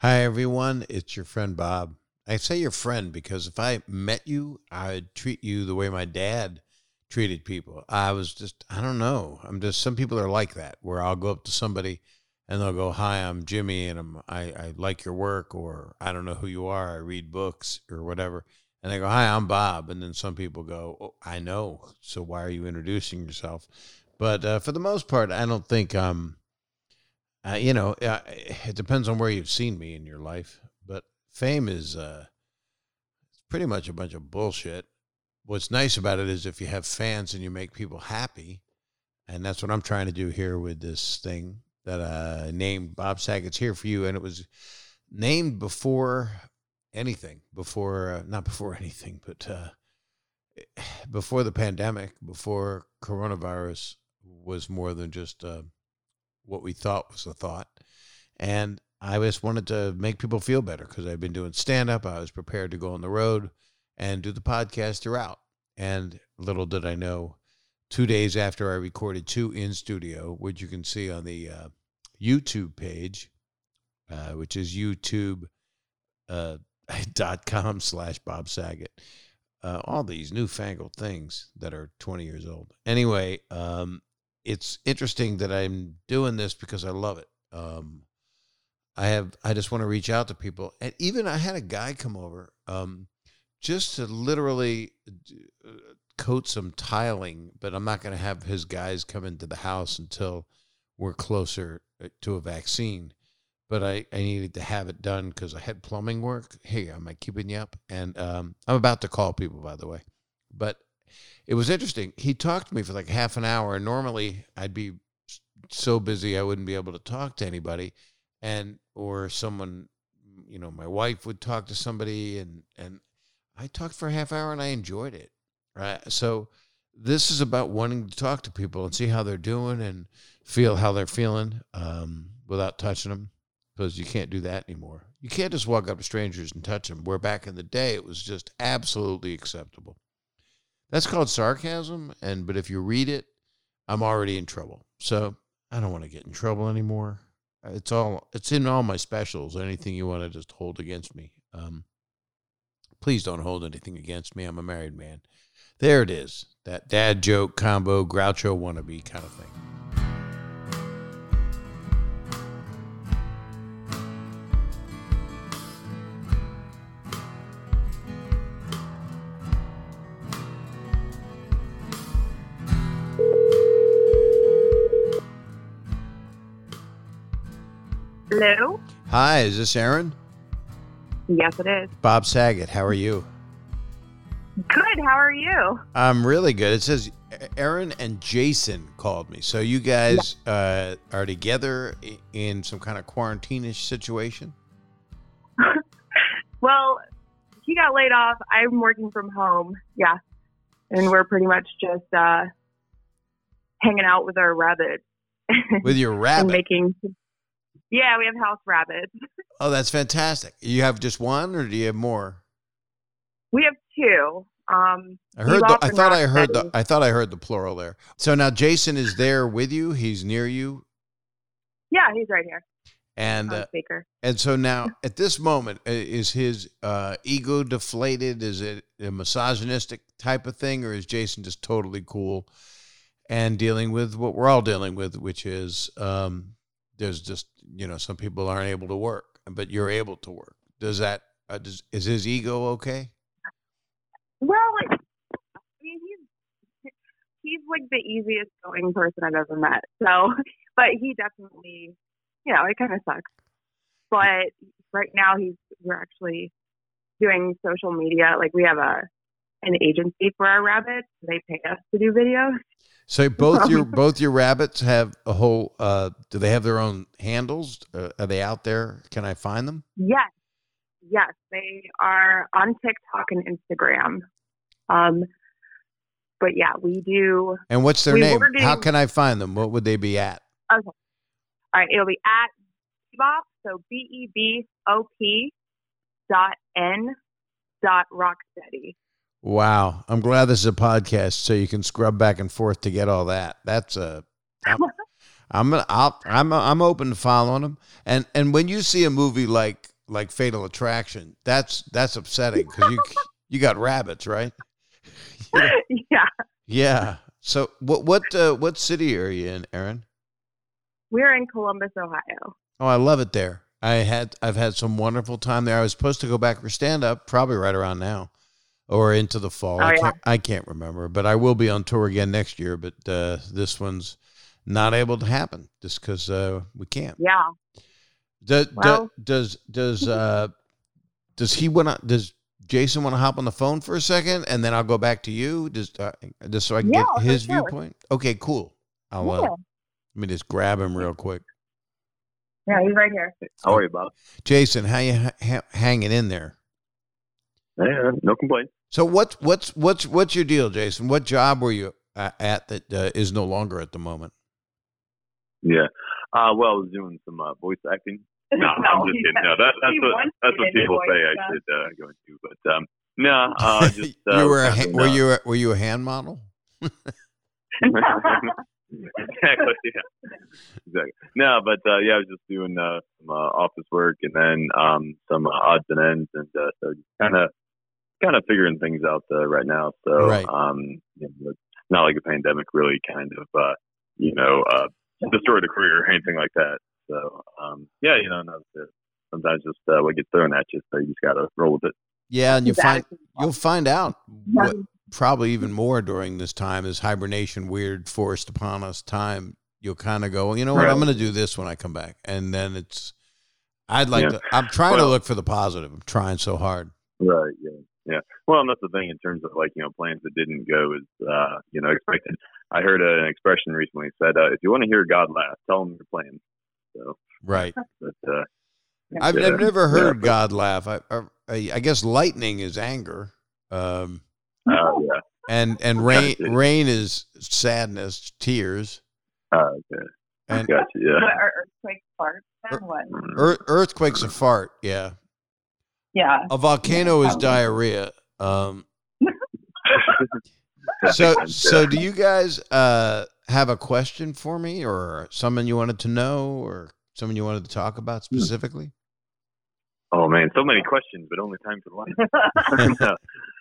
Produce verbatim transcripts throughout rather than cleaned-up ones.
Hi, everyone. It's your friend Bob. I say your friend because if I met you, I'd treat you the way my dad treated people. I was just, I don't know. I'm just, some people are like that, where I'll go up to somebody and they'll go, "Hi, I'm Jimmy and I'm, I, I like your work," or "I don't know who you are. I read books," or whatever. And they go, "Hi, I'm Bob." And then some people go, "Oh, I know. So why are you introducing yourself?" But uh, for the most part, I don't think um uh, you know, uh, it depends on where you've seen me in your life, but fame is uh, pretty much a bunch of bullshit. What's nice about it is if you have fans and you make people happy, and that's what I'm trying to do here with this thing that uh, named Bob Saget's Here For You, and it was named before anything, before, uh, not before anything, but uh, before the pandemic, before coronavirus was more than just uh, what we thought was a thought. And I just wanted to make people feel better because I've been doing stand-up. I was prepared to go on the road and do the podcast throughout. And little did I know, two days after I recorded two in studio, which you can see on the uh, YouTube page, uh, which is youtube uh, dot com slash Bob Saget. Uh, all these newfangled things that are twenty years old. Anyway, um, it's interesting that I'm doing this because I love it. Um, I have, I just want to reach out to people. And even I had a guy come over um, just to literally coat some tiling, but I'm not going to have his guys come into the house until we're closer to a vaccine. But I, I needed to have it done because I had plumbing work. Hey, am I keeping you up? And um, I'm about to call people, by the way. But it was interesting. He talked to me for like half an hour. And normally I'd be so busy I wouldn't be able to talk to anybody. And or someone, you know, my wife would talk to somebody. And, and I talked for a half hour and I enjoyed it. Right. So this is about wanting to talk to people and see how they're doing and feel how they're feeling um, without touching them. Because you can't do that anymore. You can't just walk up to strangers and touch them, where back in the day it was just absolutely acceptable. That's called sarcasm, and but if you read it, I'm already in trouble. So I don't want to get in trouble anymore. It's all it's in all my specials. Anything you want to just hold against me, um, please don't hold anything against me. I'm a married man. There it is. That dad joke combo, Groucho wannabe kind of thing. Hello? Hi, is this Aaron? Yes, it is. Bob Saget, how are you? Good, how are you? I'm really good. It says Aaron and Jason called me. So you guys yeah. uh, are together in some kind of quarantine-ish situation? Well, he got laid off. I'm working from home. Yeah. And we're pretty much just uh, hanging out with our rabbits. With your rabbit? And making... Yeah, we have house rabbits. Oh, that's fantastic. You have just one, or do you have more? We have two. Um, I heard. The, I thought I heard the. I thought I heard the plural there. So now Jason is there with you. He's near you. Yeah, he's right here. And on uh, speaker. And so now, at this moment, is his uh, ego deflated? Is it a misogynistic type of thing, or is Jason just totally cool and dealing with what we're all dealing with, which is um, there's just, you know, some people aren't able to work, but you're able to work. Does that, uh, does, is his ego okay? Well, like, I mean, he's, he's like the easiest going person I've ever met. So, but he definitely, you know, it kind of sucks. But right now he's, we're actually doing social media. Like we have a, an agency for our rabbits. They pay us to do videos. So both your both your rabbits have a whole. Uh, do they have their own handles? Uh, are they out there? Can I find them? Yes, yes, they are on TikTok and Instagram. Um, but yeah, we do. And what's their name? Doing, How can I find them? What would they be at? Okay, all right, it'll be at Bebop. So B E B O P dot N dot Rocksteady. Wow. I'm glad this is a podcast so you can scrub back and forth to get all that. That's a, I'm, I'm, I'll, I'm, I'm open to following them. And, and when you see a movie like like Fatal Attraction. That's that's upsetting because you you got rabbits, right? Yeah. Yeah. So what what uh, what city are you in, Erin? We're in Columbus, Ohio. Oh, I love it there. I had I've had some wonderful time there. I was supposed to go back for stand up probably right around now or into the fall. Oh, I yeah. can't I can't remember, but I will be on tour again next year, but uh, this one's not able to happen just cuz uh, we can't. Yeah. Does Well- does does uh, does he want to does Jason want to hop on the phone for a second and then I'll go back to you just uh, just so I can Yeah, get for his sure. viewpoint? Okay, cool. I'll uh, Yeah. let me just grab him real quick. Yeah, he's right here. How are you, Bob? Jason, how you ha- ha- hanging in there? Yeah, no complaints. So what's what's what's what's your deal, Jason? What job were you uh, at that uh, is no longer at the moment? Yeah. Uh, well, I was doing some uh, voice acting. No, I'm just he- kidding. No, that, that's he what wants that's to what get into people say voice I stuff. should uh, go into. But um, no, uh, just uh, you were a, kind ha- of, were uh, you a, were you a hand model? exactly. Yeah. Exactly. No, but uh, yeah, I was just doing uh, some uh, office work and then um, some uh, odds and ends, and uh, so kind of kind of figuring things out uh, right now. So Right. um, you know, it's not like a pandemic really kind of uh, you know uh, destroyed a career or anything like that. So um, yeah, you know, no, it's, sometimes just uh, what gets thrown at you, so you just gotta roll with it. Yeah, and you find Exactly. you'll find out what probably even more during this time is hibernation weird forced upon us time. You'll kind of go, well, you know what, Right. I'm going to do this when I come back, and then it's. I'd like Yeah. to. I'm trying to Well- look for the positive. I'm trying so hard. Right. Yeah. Yeah. Well, and that's the thing in terms of like you know plans that didn't go as uh, you know expected. I heard an expression recently said, uh, "If you want to hear God laugh, tell him your plans." So, Right. but uh, I've, Yeah. I've never heard Yeah. God laugh. I, I I guess lightning is anger, um, uh, yeah. and and rain Gotcha. rain is sadness, tears, Uh, okay. and Gotcha. Yeah. What, are earthquakes farts? Er- Then what? Mm. earth, earthquake's a fart. Yeah, Yeah. a volcano is Yeah. diarrhea. Um, so so do you guys uh, have a question for me, or something you wanted to know, or something you wanted to talk about specifically? Oh man, so many questions, but only time for one. no.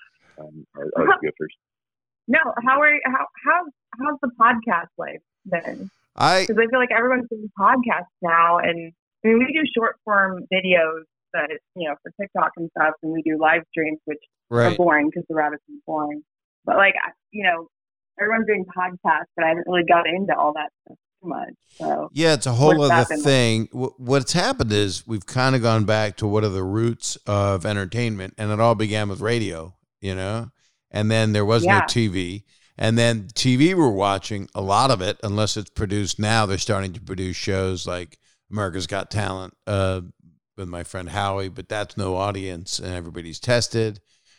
um, I'll, I'll just go first. No, how are how how's how's the podcast life been? I Because I feel like everyone's doing podcasts now, and I mean we do short form videos that you know for TikTok and stuff, and we do live streams, which are right. boring because the rabbits are boring. But like I- you know, everyone's doing podcasts, but I haven't really got into all that stuff too much. So Yeah, it's a whole What's other happened? thing. Wh- What's happened is we've kind of gone back to what are the roots of entertainment, and it all began with radio, you know, and then there was Yeah. no T V, and then T V we're watching a lot of it, unless it's produced now. They're starting to produce shows like America's Got Talent uh, with my friend Howie, but that's no audience, and everybody's tested,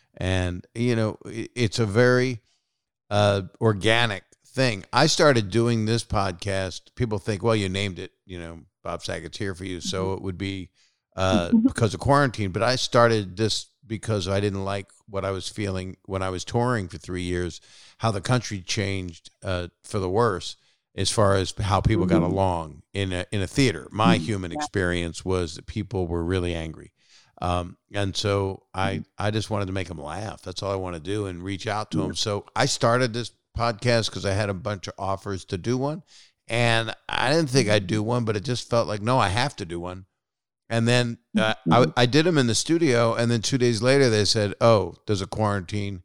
and you know, it, it's a very uh, organic thing. I started doing this podcast. People think, well, you named it, you know, Bob Saget's here for you. So it would be uh, because of quarantine. But I started this because I didn't like what I was feeling when I was touring for three years, how the country changed uh, for the worse as far as how people got along in a, in a theater. My human experience was that people were really angry. Um, and so I, I just wanted to make them laugh. That's all I want to do and reach out to them. So I started this podcast because I had a bunch of offers to do one, and I didn't think I'd do one, but it just felt like, no, I have to do one. And then uh, I, I did them in the studio, and then two days later they said, oh, there's a quarantine.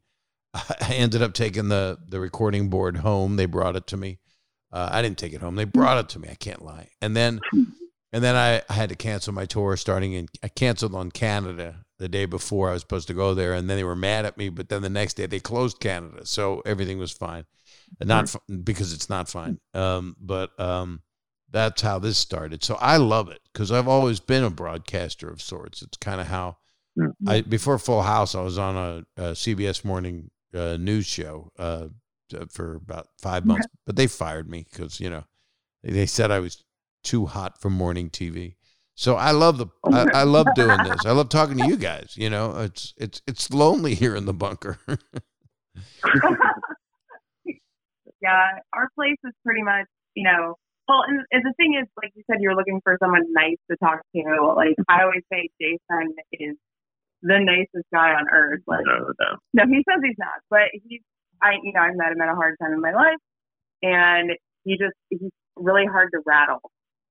I ended up taking the, the recording board home. They brought it to me. Uh, I didn't take it home. They brought it to me. I can't lie. And then And then I, I had to cancel my tour starting in, I canceled on Canada the day before I was supposed to go there. And then they were mad at me, but then the next day they closed Canada. So everything was fine. Not f- because it's not fine. Um, but um, that's how this started. So I love it because I've always been a broadcaster of sorts. It's kind of how I, before Full House, I was on a, a C B S morning uh, news show uh, for about five months, but they fired me because, you know, they said I was too hot for morning T V. So I love the I, I love doing this. I love talking to you guys. You know, it's it's it's lonely here in the bunker. yeah, our place is pretty much, you know, Well, and, and the thing is, like you said, you're looking for someone nice to talk to. Like I always say, Jason is the nicest guy on earth. Like, No, no. no, he says he's not, but he's. I, you know, I met him at a hard time in my life, and he just he's really hard to rattle,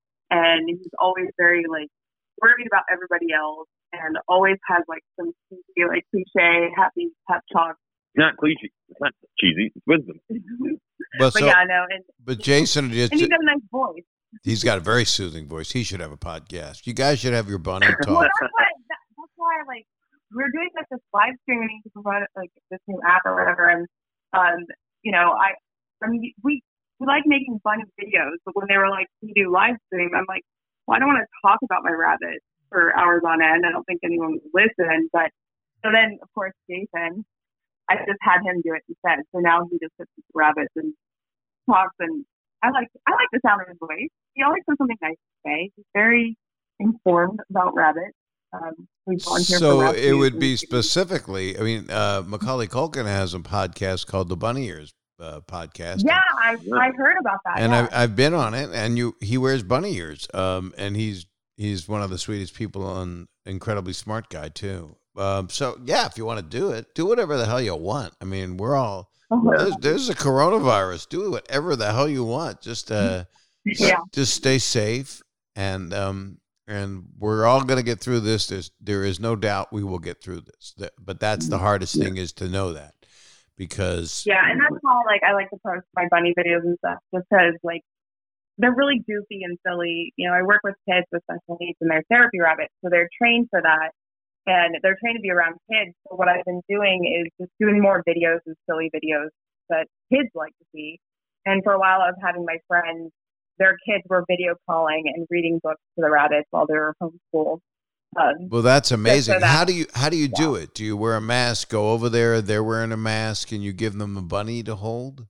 and he's always very like worried about everybody else, and always has like some cheesy, like cliche, happy pep talk. It's not cliche. It's not cheesy. It's wisdom. But, But so, yeah, no, and but Jason, just, and he's got a nice voice. he's got a very soothing voice. He should have a podcast. You guys should have your bunny Well, talk. that's why, that, that's why, like, we're doing like this live streaming to promote like this new app or whatever, and um, you know, I, I mean, we we like making funny videos, but when they were like, "Can you do live stream?" I'm like, "Well, I don't want to talk about my rabbit for hours on end. I don't think anyone would listen." But so then, of course, Jason, I just had him do it instead. So now he just sits with the rabbits and talks, and I like I like the sound of his voice. He always has something nice to say. He's very informed about rabbits. Um, we volunteer for So rescues it would and- be specifically, I mean, uh, Macaulay Culkin has a podcast called the Bunny Ears uh, podcast. Yeah, I I heard about that. And yeah. I've, I've been on it, and you he wears bunny ears, um, and he's he's one of the sweetest people, and incredibly smart guy too. Um, so yeah, if you want to do it, do whatever the hell you want. I mean, we're all there's, there's a coronavirus. Do whatever the hell you want. Just uh, Yeah. just stay safe, and um, and we're all gonna get through this. There's there is no doubt we will get through this. That- But that's the hardest thing is to know that, because Yeah, and that's why like I like to post my bunny videos and stuff, just because like they're really goofy and silly. You know, I work with kids with special needs and they're therapy rabbits, so they're trained for that, and they're trained to be around kids. So what I've been doing is just doing more videos and silly videos that kids like to see. And for a while, I was having my friends, their kids were video calling and reading books to the rabbits while they were homeschooled. Um, well, that's amazing. that- How do you how do you do it? Do you wear a mask? Go over there. They're wearing a mask, and you give them a bunny to hold.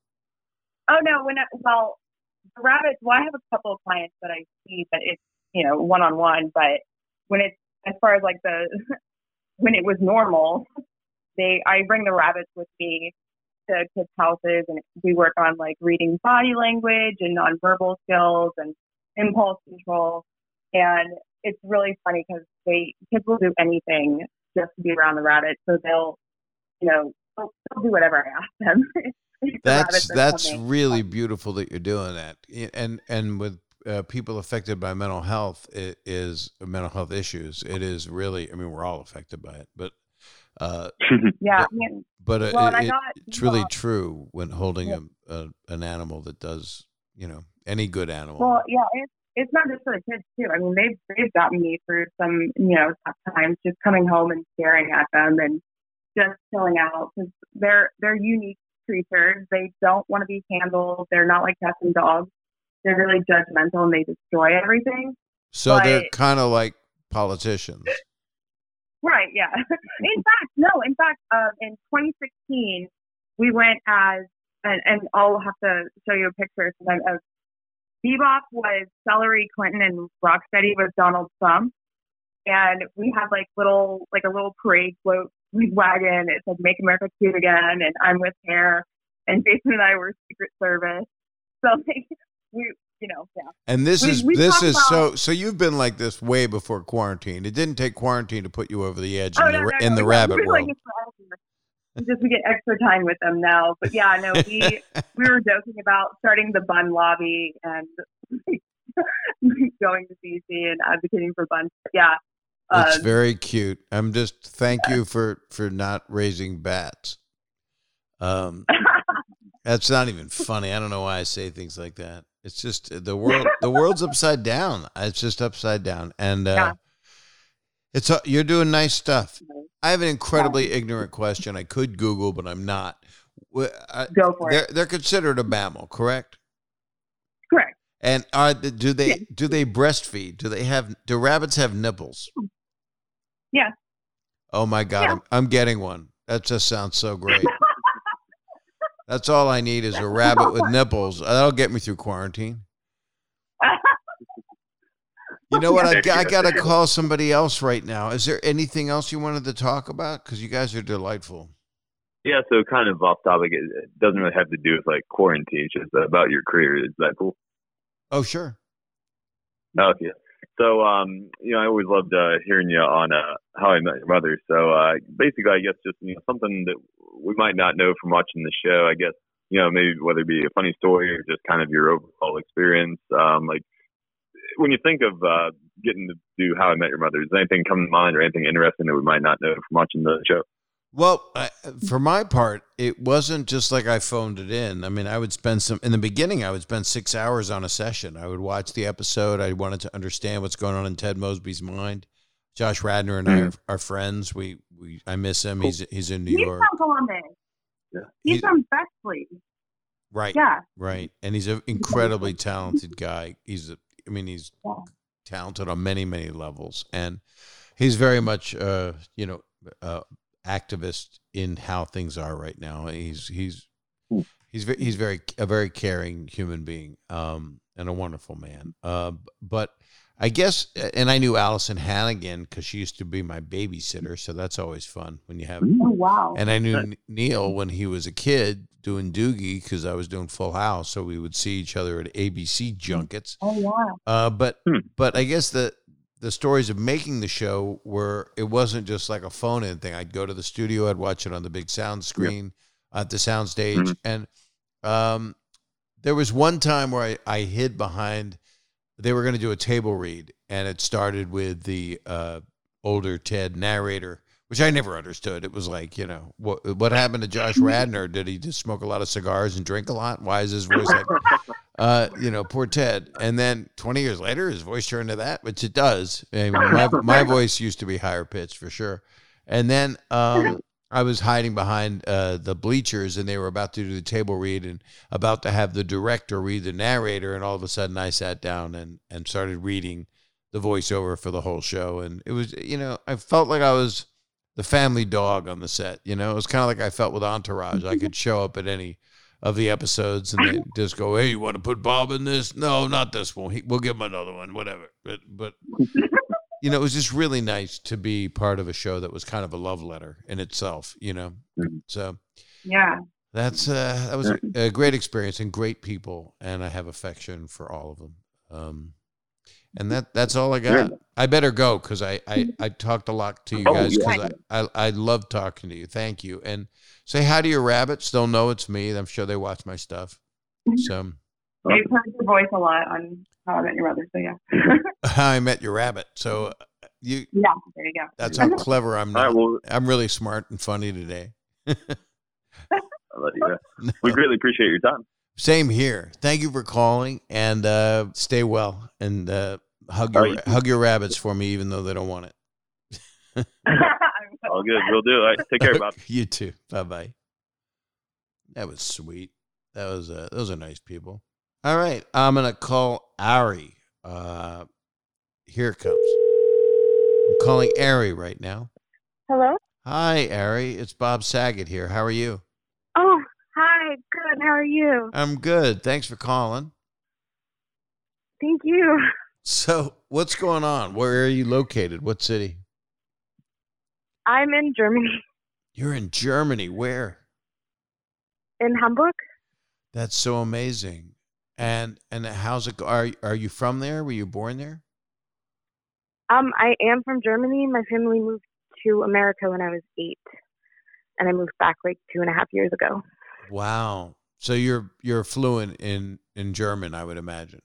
Oh no, when I, well, the rabbits. Well, I have a couple of clients that I see that it's you know one on one, but when it's as far as like the when it was normal, they I bring the rabbits with me to kids' houses, and we work on like reading body language and nonverbal skills and impulse control, and it's really funny because they kids will do anything just to be around the rabbits, so they'll you know they'll, they'll do whatever I ask them. The That's rabbits are that's coming. really beautiful that you're doing that, and and with uh, people affected by mental health, it is mental health issues. It is really, I mean, we're all affected by it, but uh, Yeah, I mean, but uh, well, and I it- got it's really well, true when holding a, a an animal that does, you know, any good animal. well, yeah, it's it's not just for the kids too. I mean, they've they've gotten me through some you know tough times, just coming home and staring at them and just chilling out because they're they're unique creatures. They don't want to be handled. They're not like cats and dogs. They're really judgmental and they destroy everything. so they're but- kind of like politicians. Right, yeah. In fact, no, in fact, um, in twenty sixteen, we went as, and, and I'll have to show you a picture sometime of Bebop was Celery Clinton and Rocksteady was Donald Trump. And we had like little, like a little parade float wagon. It said Make America Cute Again, and I'm with hair. And Jason and I were Secret Service. So like, we, you know, yeah. And this We- is we this talk is about- so so you've been like this way before quarantine. It didn't take quarantine to put you over the edge in Oh, the no, ra- no, in no, the no, rabbit we're like world. it's forever. It's just we get extra time with them now. But yeah, no, we we were joking about starting the bun lobby and going to D C and advocating for buns. Yeah. It's um, very cute. I'm just thank you for for not raising bats. Um, that's not even funny. I don't know why I say things like that. It's just uh, the world. The world's upside down. It's just upside down, and uh, Yeah. it's uh, you're doing nice stuff. I have an incredibly ignorant question. I could Google, but I'm not. Wh- I- Go for They're it. they're considered a mammal, correct? Correct. And are the, do they Yeah. do they breastfeed? Do they have do rabbits have nipples? Yeah. Oh my God, Yeah. I'm, I'm getting one. That just sounds so great. That's all I need is a rabbit with nipples. That'll get me through quarantine. You know what? I, I got to call somebody else right now. Is there anything else you wanted to talk about? Because you guys are delightful. Yeah, so kind of off topic. It, it doesn't really have to do with like quarantine. It's just about your career. Is that cool? Oh, sure. Oh, yeah. So, um, you know, I always loved uh, hearing you on uh, How I Met Your Mother. So, uh, basically, I guess just you know something that we might not know from watching the show. I guess you know maybe whether it be a funny story or just kind of your overall experience. Um, like when you think of uh, getting to do How I Met Your Mother, does anything come to mind or anything interesting that we might not know from watching the show? Well, I, for my part, it wasn't just like I phoned it in. I mean, I would spend some, in the beginning, I would spend six hours on a session. I would watch the episode. I wanted to understand what's going on in Ted Mosby's mind. Josh Radnor and mm. I are, are friends. We, we, I miss him. Cool. He's, he's in New he's York. He's from Columbus. Yeah. He's, he's from Bexley. Right. Yeah. Right. And he's an incredibly talented guy. He's, a, I mean, he's yeah. talented on many, many levels. And he's very much, uh, you know, uh, activist in how things are right now. He's he's he's very, he's very a very caring human being, um, and a wonderful man. Uh, but I guess, and I knew Allison Hannigan because she used to be my babysitter, so that's always fun when you have. Oh wow! And I knew Neil when he was a kid doing Doogie because I was doing Full House, so we would see each other at A B C junkets. Oh wow! Uh, but but I guess the. The stories of making the show were, it wasn't just like a phone-in thing. I'd go to the studio, I'd watch it on the big sound screen yep. at the sound stage. Mm-hmm. And um, there was one time where I, I hid behind, they were going to do a table read, and it started with the uh, older Ted narrator, which I never understood. It was like, you know, what what happened to Josh Radnor? Did he just smoke a lot of cigars and drink a lot? Why is his voice like, uh, you know, poor Ted? And then twenty years later, his voice turned to that, which it does. I mean, my, my voice used to be higher pitched for sure. And then um, I was hiding behind uh, the bleachers, and they were about to do the table read and about to have the director read the narrator. And all of a sudden I sat down and, and started reading the voiceover for the whole show. And it was, you know, I felt like I was the family dog on the set. You know, it was kind of like I felt with Entourage. I could show up at any of the episodes and they just go, "Hey, you want to put Bob in this?" "No, not this one. He, we'll give him another one, whatever." But, but you know, it was just really nice to be part of a show that was kind of a love letter in itself, you know? So yeah, that's, uh, that was a, a great experience and great people. And I have affection for all of them. Um, And that that's all I got. I better go because I, I, I talked a lot to you guys because I, I, I love talking to you. Thank you. And say hi to your rabbits. They'll know it's me. I'm sure they watch my stuff. So I've heard your voice a lot on How I Met Your Mother. So yeah. How I Met Your Rabbit. So you yeah, there you go. That's how clever I'm not. I'm really smart and funny today. I love you. No. We greatly appreciate your time. Same here. Thank you for calling, and uh, stay well, and uh, hug your right. hug your rabbits for me, even though they don't want it. All good. We'll do. All right. Take care, Bob. You too. Bye bye. That was sweet. That was uh, those are nice people. All right, I'm gonna call Ari. Uh, here it comes. I'm calling Ari right now. Hello. Hi, Ari. It's Bob Saget here. How are you? Oh. Hi, good. How are you? I'm good. Thanks for calling. Thank you. So, what's going on? Where are you located? What city? I'm in Germany. You're in Germany. Where? In Hamburg. That's so amazing. And and how's it go? Are are you from there? Were you born there? Um, I am from Germany. My family moved to America when I was eight, and I moved back like two and a half years ago. Wow. So you're you're fluent in, in German, I would imagine.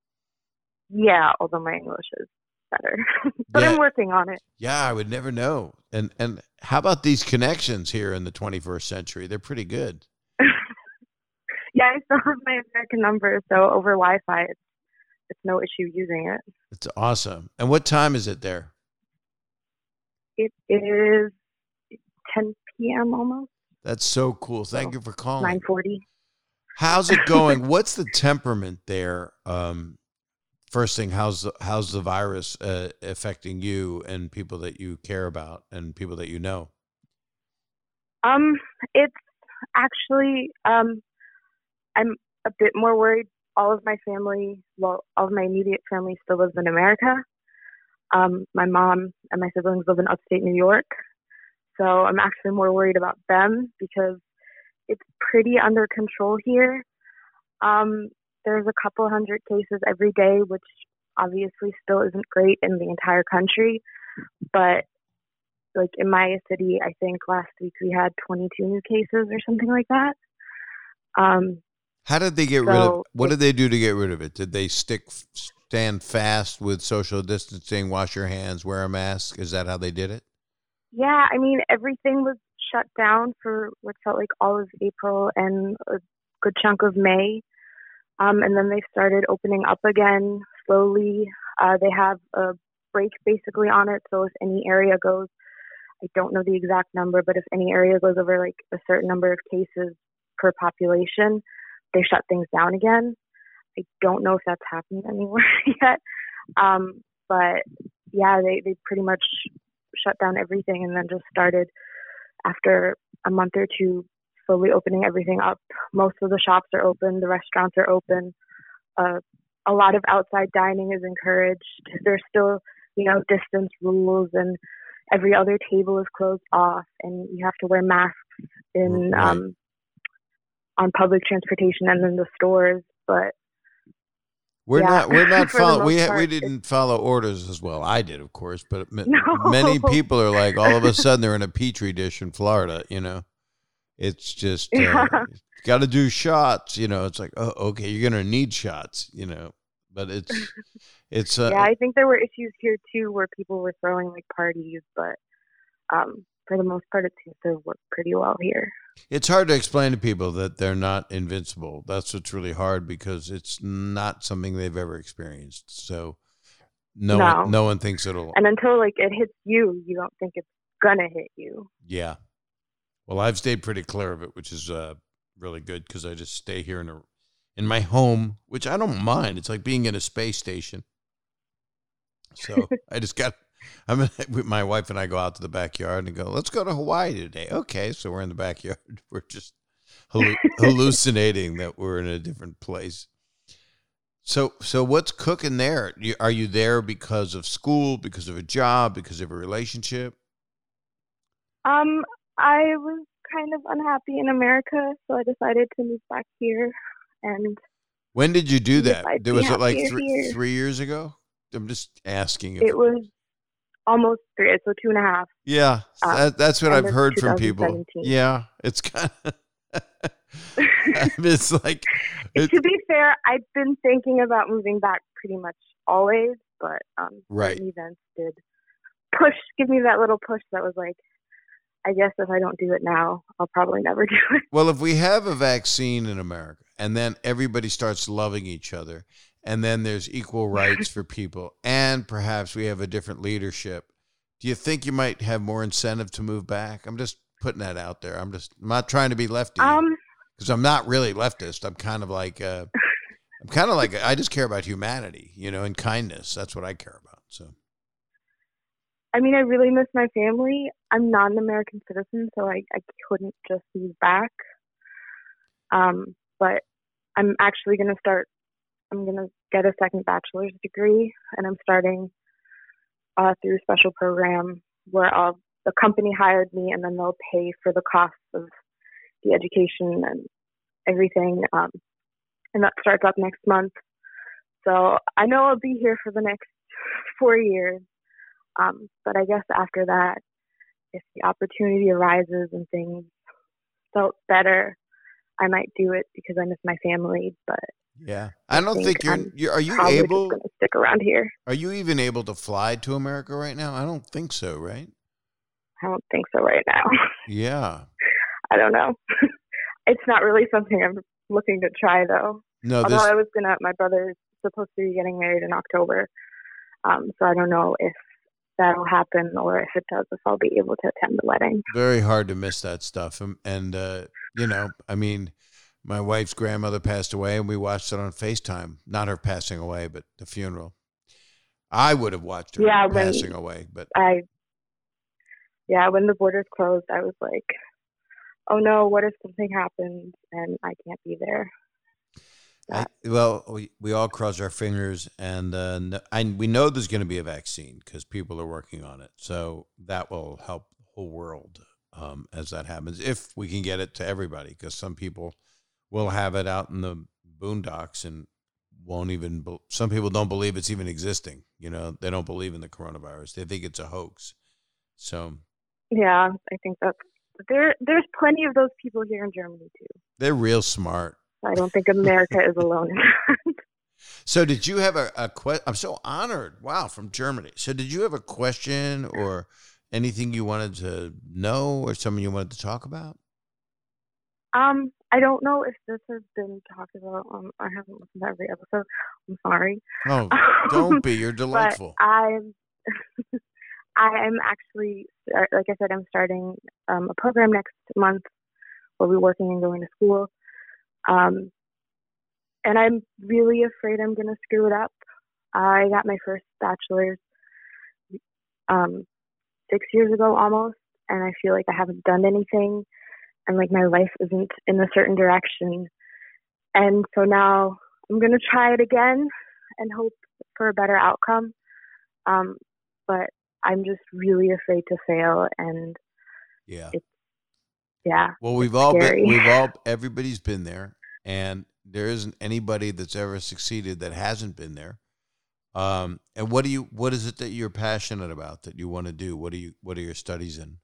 Yeah, although my English is better. But yeah. I'm working on it. Yeah, I would never know. And and how about these connections here in the twenty-first century? They're pretty good. Yeah, I still have my American number, so over Wi-Fi, it's, it's no issue using it. It's awesome. And what time is it there? It is ten p.m. almost. That's so cool. Thank you for calling. nine forty. How's it going? What's the temperament there? Um, first thing, how's the, how's the virus uh, affecting you and people that you care about and people that you know? Um, it's actually, um, I'm a bit more worried. All of my family, well, all of my immediate family still lives in America. Um, my mom and my siblings live in upstate New York. So I'm actually more worried about them because it's pretty under control here. Um, there's a couple hundred cases every day, which obviously still isn't great in the entire country. But like in my city, I think last week we had twenty-two new cases or something like that. Um, How did they get so rid of what did they do to get rid of it? Did they stick stand fast with social distancing, wash your hands, wear a mask? Is that how they did it? Yeah, I mean, everything was shut down for what felt like all of April and a good chunk of May. Um, and then they started opening up again slowly. Uh, they have a break basically on it. So if any area goes, I don't know the exact number, but if any area goes over like a certain number of cases per population, they shut things down again. I don't know if that's happened anywhere yet. Um, but yeah, they, they pretty much shut down everything and then just started after a month or two slowly opening everything up. Most of the shops are open, the restaurants are open. Uh, a lot of outside dining is encouraged. There's still, you know, distance rules, and every other table is closed off, and you have to wear masks in Right. um, on public transportation and in the stores. But We're yeah, not. We're not for the follow. We most ha- we part, didn't follow orders as well. I did, of course, but ma- No. many people are like, all of a sudden they're in a petri dish in Florida. You know, it's just uh, Yeah. got to do shots. You know, it's like, oh, okay, you're gonna need shots. You know, but it's it's uh, yeah, I think there were issues here too where people were throwing like parties, but um, for the most part, it seems to work pretty well here. it's hard to explain to people that they're not invincible. That's what's really hard because it's not something they've ever experienced. So no, No. one, no one thinks it'll. And until like it hits you, you don't think it's gonna hit you. Yeah. Well, I've stayed pretty clear of it, which is uh, really good because I just stay here in a in my home, which I don't mind. It's like being in a space station. So I just got. I'm with my wife and I go out to the backyard and go, let's go to Hawaii today. Okay, so we're in the backyard. We're just hallu- hallucinating that we're in a different place. So, so what's cooking there? You, are you there because of school, because of a job, because of a relationship? Um, I was kind of unhappy in America, so I decided to move back here. And When did you do Yes, that? I'd be Was it like happier three, here. three years ago? I'm just asking. If, it was almost three, so two and a half. yeah, uh, that, that's what end I've of heard from people. twenty seventeen. Yeah, it's kind of. It's like. It, To be fair, I've been thinking about moving back pretty much always, but um, Right. certain events did push, give me that little push that was like, I guess if I don't do it now, I'll probably never do it. Well, if we have a vaccine in America and then everybody starts loving each other and then there's equal rights for people and perhaps we have a different leadership, do you think you might have more incentive to move back? I'm just putting that out there. I'm just I'm not trying to be lefty Um, because I'm not really leftist. I'm kind of like uh, I'm kind of like I just care about humanity, you know, and kindness. That's what I care about. So I mean, I really miss my family. I'm not an American citizen, so I, I couldn't just move back. Um, but I'm actually going to start, I'm going to get a second bachelor's degree, and I'm starting uh, through a special program where I'll, the company hired me, and then they'll pay for the costs of the education and everything. Um, and that starts up next month. So I know I'll be here for the next four years. Um, but I guess after that, if the opportunity arises and things felt better, I might do it because I miss my family. But yeah, I don't think, think you're, I'm you're. Are you probably able? just going to stick around here. Are you even able to fly to America right now? I don't think so. Right? I don't think so right now. Yeah. I don't know. It's not really something I'm looking to try though. No. Although This. I was gonna, my brother's supposed to be getting married in October, um, so I don't know if that'll happen or if it does, if I'll be able to attend the wedding. Very hard to miss that stuff. And, and uh, you know, I mean, my wife's grandmother passed away and we watched it on FaceTime. Not her passing away, but the funeral. I would have watched her Yeah, when- passing away, but I, yeah, when the borders closed, I was like, oh no, what if something happens and I can't be there? I, well, we, we all cross our fingers, and uh, no, I, we know there's going to be a vaccine because people are working on it. So that will help the whole world um, as that happens, if we can get it to everybody, because some people will have it out in the boondocks, and won't even, be- some people don't believe it's even existing. You know, they don't believe in the coronavirus. They think it's a hoax. So Yeah, I think that's there. There's plenty of those people here in Germany too. they're real smart. I don't think America is alone in that. So did you have a, a question? I'm so honored. Wow, from Germany. So did you have a question or anything you wanted to know or something you wanted to talk about? Um, I don't know if this has been talked about. Um, I haven't listened to every episode. I'm sorry. Oh, don't be. You're delightful. But I'm, I'm actually, like I said, I'm starting um, a program next month where we're working and going to school. Um, and I'm really afraid I'm going to screw it up. I got my first bachelor's um, six years ago almost, and I feel like I haven't done anything, and like my life isn't in a certain direction. And so now I'm going to try it again and hope for a better outcome. Um, but I'm just really afraid to fail, and yeah, it's, yeah. Well, we've all scary. been, we've all, everybody's been there, and there isn't anybody that's ever succeeded that hasn't been there. Um, and what do you, what is it that you're passionate about that you want to do? What do you, what are your studies in?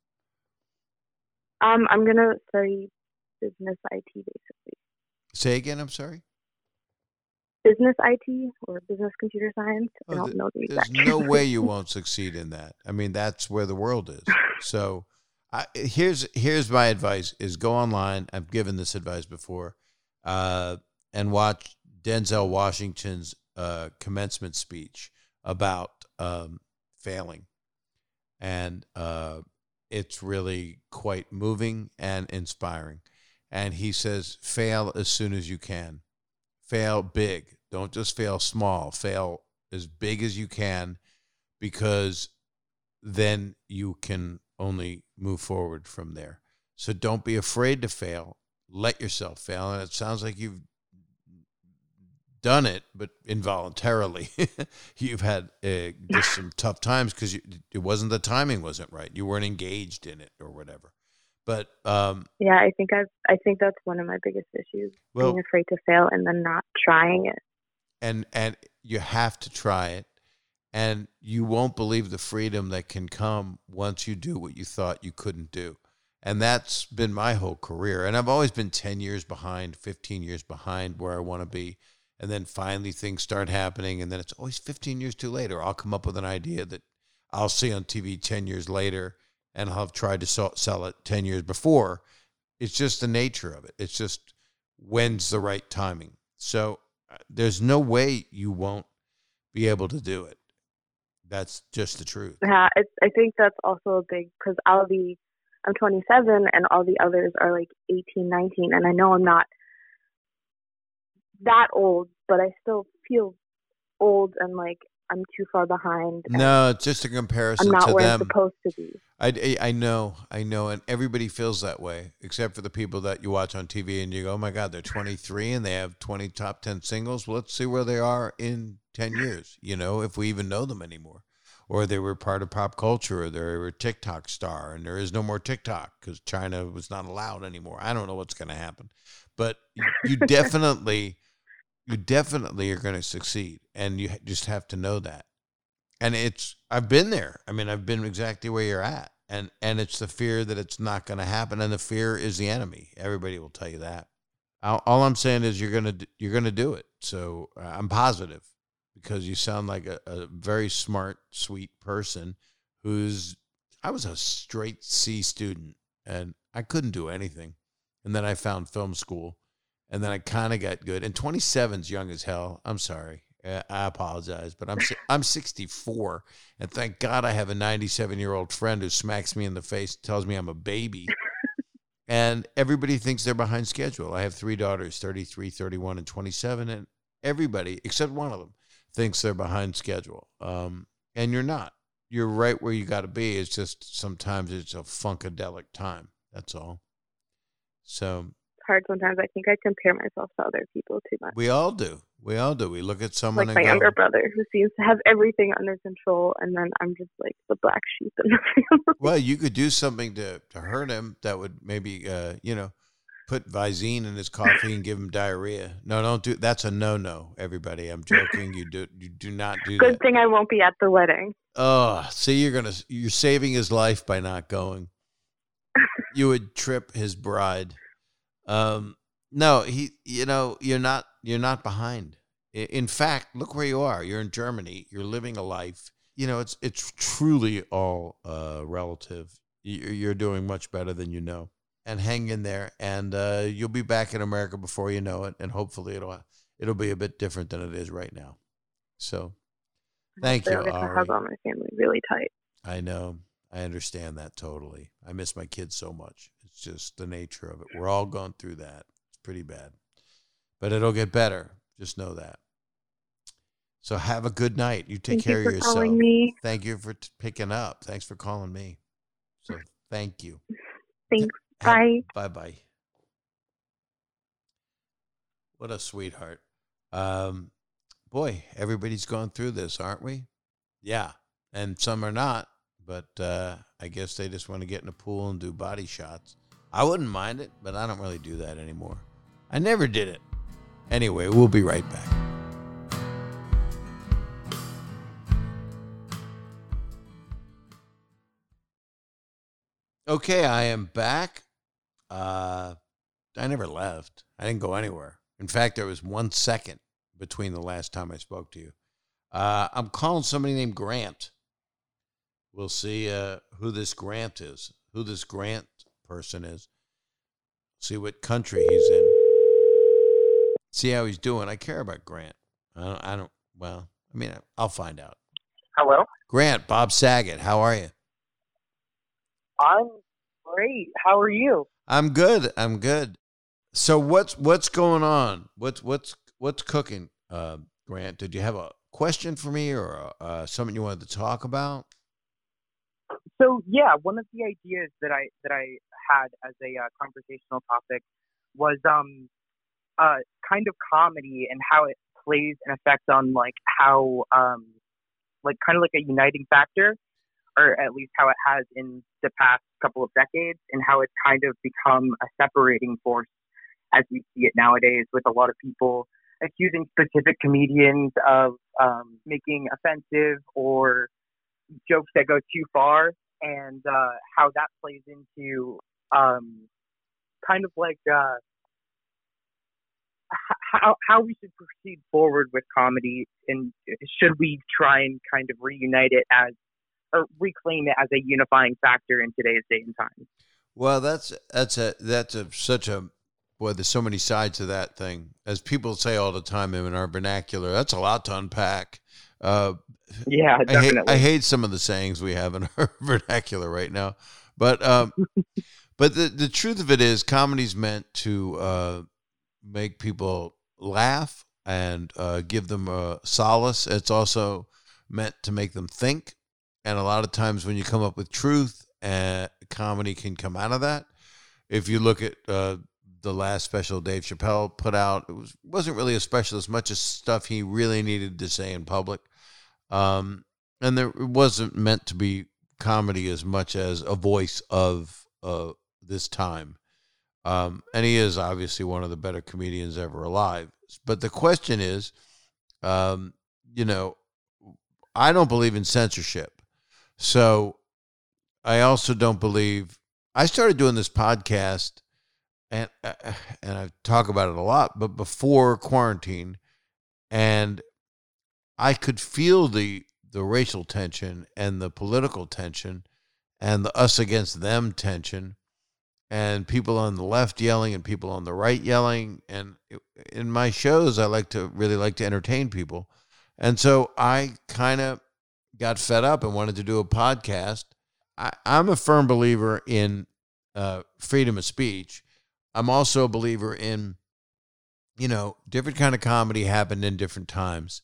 Um, I'm going to study business I T, basically. Say again, I'm sorry? Business I T or business computer science. I Oh, don't th- know the there's exact no way you won't succeed in that. I mean, that's where the world is. So I, here's, here's my advice is go online. I've given this advice before, uh, and watch Denzel Washington's uh, commencement speech about um, failing. And uh, it's really quite moving and inspiring. And he says, fail as soon as you can. Fail big. Don't just fail small. Fail as big as you can, because then you can only move forward from there. So don't be afraid to fail. Let yourself fail. And it sounds like you've done it, but involuntarily. You've had uh, just some tough times because it wasn't, the timing wasn't right. You weren't engaged in it or whatever. But um, yeah, I think I've, I think that's one of my biggest issues, well, being afraid to fail and then not trying it. And and you have to try it, and you won't believe the freedom that can come once you do what you thought you couldn't do. And that's been my whole career. And I've always been ten years behind, fifteen years behind where I want to be. And then finally things start happening, and then it's always fifteen years too late, or I'll come up with an idea that I'll see on T V ten years later, and I'll have tried to sell it ten years before. It's just the nature of it. It's just when's the right timing. So uh, there's no way you won't be able to do it. That's just the truth. Yeah, it's, I think that's also a big, because I'll be, I'm twenty-seven and all the others are like eighteen, nineteen, and I know I'm not that old, but I still feel old and like I'm too far behind. No, it's just a comparison I'm not to where them. I'm supposed to be. I, I know, I know, and everybody feels that way, except for the people that you watch on T V and you go, oh my God, they're twenty-three and they have twenty top ten singles. Well, let's see where they are in ten years, you know, if we even know them anymore. Or they were part of pop culture, or they were a TikTok star, and there is no more TikTok because China was not allowed anymore. I don't know what's going to happen. But you definitely, you definitely are going to succeed, and you just have to know that. And it's, I've been there. I mean, I've been exactly where you're at. And and it's the fear that it's not going to happen. And the fear is the enemy. Everybody will tell you that. All, all I'm saying is you're going to, you're going to do it. So uh, I'm positive, because you sound like a, a very smart, sweet person who's, I was a straight C student and I couldn't do anything. And then I found film school, and then I kind of got good. And twenty-seven's young as hell. I'm sorry. I apologize, but I'm I'm sixty-four, and thank God I have a ninety-seven-year-old friend who smacks me in the face, tells me I'm a baby, and everybody thinks they're behind schedule. I have three daughters, thirty-three, thirty-one, and twenty-seven, and everybody, except one of them, thinks they're behind schedule, um, and you're not. You're right where you got to be. It's just sometimes it's a funkadelic time. That's all. So Hard sometimes. I think I compare myself to other people too much. we all do. We all do. We look at someone Like and my go, younger brother, who seems to have everything under control, and then I'm just like the black sheep in the family. well, you could do something to, to hurt him that would maybe, uh, you know, put Visine in his coffee and give him diarrhea. No, don't do. That's a no-no. Everybody, I'm joking. You do. You do not do Good that. thing I won't be at the wedding. Oh, see, you're gonna. You're saving his life by not going. You would trip his bride. Um, no, he. You know, you're not. You're not behind. In fact, look where you are. You're in Germany. You're living a life. You know, it's it's truly all uh, relative. You're doing much better than you know. And hang in there, and uh, you'll be back in America before you know it, and hopefully it'll it'll be a bit different than it is right now. So, thank you, I'll get to Ari. hug all my family really tight. I know. I understand that totally. I miss my kids so much. It's just the nature of it. We're all going through that. It's pretty bad. But it'll get better. Just know that. So have a good night. You take Thank care you of for yourself. calling me. Thank you for t- picking up. Thanks for calling me. So thank you. Thanks. Have- Bye. Bye-bye. What a sweetheart. Um, boy, everybody's going through this, aren't we? Yeah. And some are not, but uh, I guess they just want to get in a pool and do body shots. I wouldn't mind it, but I don't really do that anymore. I never did it. Anyway, we'll be right back. Okay, I am back. Uh, I never left. I didn't go anywhere. In fact, there was one second between the last time I spoke to you. Uh, I'm calling somebody named Grant. We'll see uh, who this Grant is, who this Grant person is. See what country he's in. See how he's doing. I care about Grant. I don't, I don't well, I mean, I'll find out. Hello? Grant, Bob Saget, how are you? I'm great. How are you? I'm good. I'm good. So what's what's going on? What's what's what's cooking, uh, Grant? Did you have a question for me or uh, something you wanted to talk about? So yeah, one of the ideas that I that I had as a uh, conversational topic was um uh kind of comedy and how it plays an effect on like how um like kind of like a uniting factor, or at least how it has in the past couple of decades, and how it's kind of become a separating force as we see it nowadays, with a lot of people accusing specific comedians of um, making offensive or jokes that go too far, and uh, how that plays into um, kind of like uh, how how we should proceed forward with comedy, and should we try and kind of reunite it as or reclaim it as a unifying factor in today's day and time. Well, that's that's a that's a such a boy. There's so many sides to that thing. As people say all the time in our vernacular, that's a lot to unpack. Uh, yeah, definitely. I hate, I hate some of the sayings we have in our vernacular right now, but um, but the the truth of it is, comedy's meant to uh, make people laugh and uh, give them a solace. It's also meant to make them think. And a lot of times when you come up with truth, uh, comedy can come out of that. If you look at uh, the last special Dave Chappelle put out, it was, wasn't really a special as much as stuff he really needed to say in public. Um, and there, it wasn't meant to be comedy as much as a voice of uh, this time. Um, and he is obviously one of the better comedians ever alive. But the question is, um, you know, I don't believe in censorship. So I also don't believe, I started doing this podcast and, uh, and I talk about it a lot, but before quarantine, and I could feel the, the racial tension and the political tension and the us against them tension, and people on the left yelling and people on the right yelling. And in my shows, I like to really like to entertain people. And so I kind of got fed up and wanted to do a podcast. I, I'm a firm believer in uh, freedom of speech. I'm also a believer in, you know, different kind of comedy happened in different times.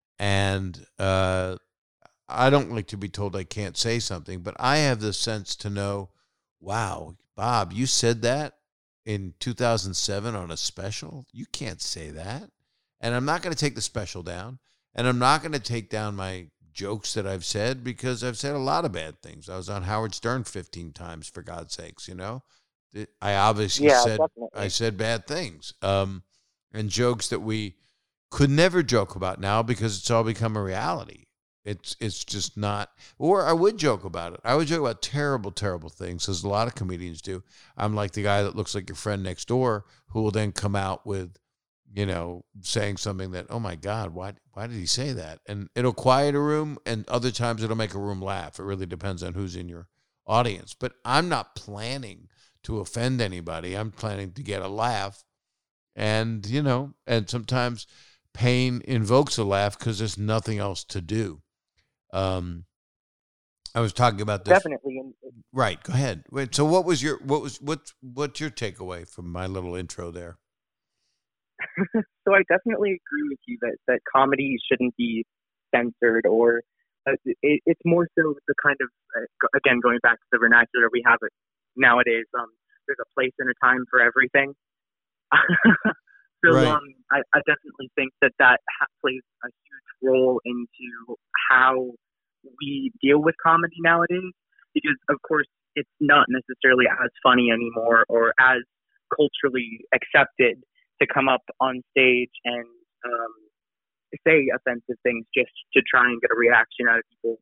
And uh, I don't like to be told I can't say something, but I have the sense to know, wow, Bob, you said that in two thousand seven on a special? You can't say that. And I'm not going to take the special down. And I'm not going to take down my jokes that I've said, because I've said a lot of bad things. I was on Howard Stern fifteen times, for God's sakes, you know. It- I obviously Yeah, said definitely. I said bad things, um, and jokes that we could never joke about now because it's all become a reality. It's it's just not. Or I would joke about it. I would joke about terrible, terrible things, as a lot of comedians do. I'm like the guy that looks like your friend next door, who will then come out with, you know, saying something that, oh my God, why why did he say that? And it'll quiet a room, and other times it'll make a room laugh. It really depends on who's in your audience. But I'm not planning to offend anybody. I'm planning to get a laugh. And, you know, and sometimes pain invokes a laugh because there's nothing else to do. Um, I was talking about this. Definitely. And Right. Go ahead. Wait, so what was your, what was, what, what's your takeaway from my little intro there? so I definitely agree with you that, that comedy shouldn't be censored, or uh, it, it's more so the kind of, uh, again, going back to the vernacular we have it nowadays, um, there's a place and a time for everything. so Right. um, I, I definitely think that that ha- plays a huge role into how we deal with comedy nowadays, because of course it's not necessarily as funny anymore or as culturally accepted to come up on stage and um, say offensive things just to try and get a reaction out of people.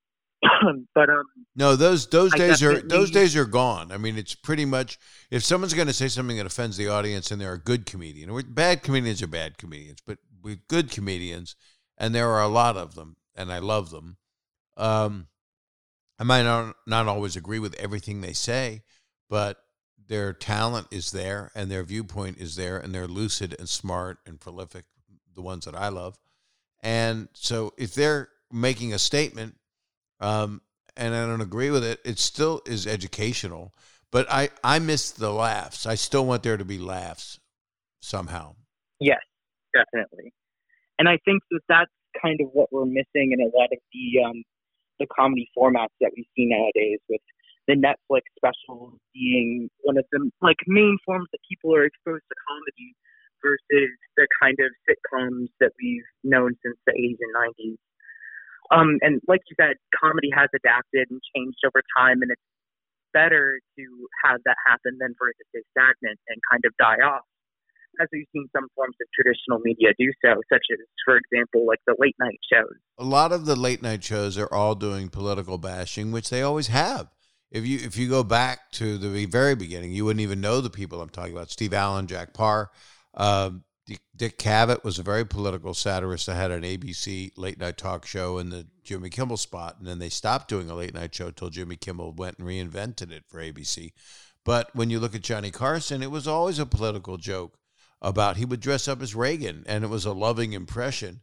but um, No, those those I days are definitely- those days are gone. I mean, it's pretty much, if someone's going to say something that offends the audience and they're a good comedian, we're, bad comedians are bad comedians, but we're good comedians, and there are a lot of them, and I love them. Um, I might not, not always agree with everything they say, but their talent is there, and their viewpoint is there, and they're lucid and smart and prolific, the ones that I love. And so if they're making a statement, um, and I don't agree with it, it still is educational. But I, I miss the laughs. I still want there to be laughs somehow. Yes, definitely. And I think that that's kind of what we're missing in a lot of the um, the comedy formats that we see nowadays, with the Netflix specials being one of the like main forms that people are exposed to comedy versus the kind of sitcoms that we've known since the eighties and nineties. Um, and like you said, comedy has adapted and changed over time, and it's better to have that happen than for it to stay stagnant and kind of die off, as we've seen some forms of traditional media do so, such as, for example, like the late night shows. A lot of the late night shows are all doing political bashing, which they always have. If you if you go back to the very beginning, you wouldn't even know the people I'm talking about. Steve Allen, Jack Parr, um, Dick Cavett was a very political satirist that had an A B C late night talk show in the Jimmy Kimmel spot, and then they stopped doing a late night show until Jimmy Kimmel went and reinvented it for A B C. But when you look at Johnny Carson, it was always a political joke about, he would dress up as Reagan, and it was a loving impression.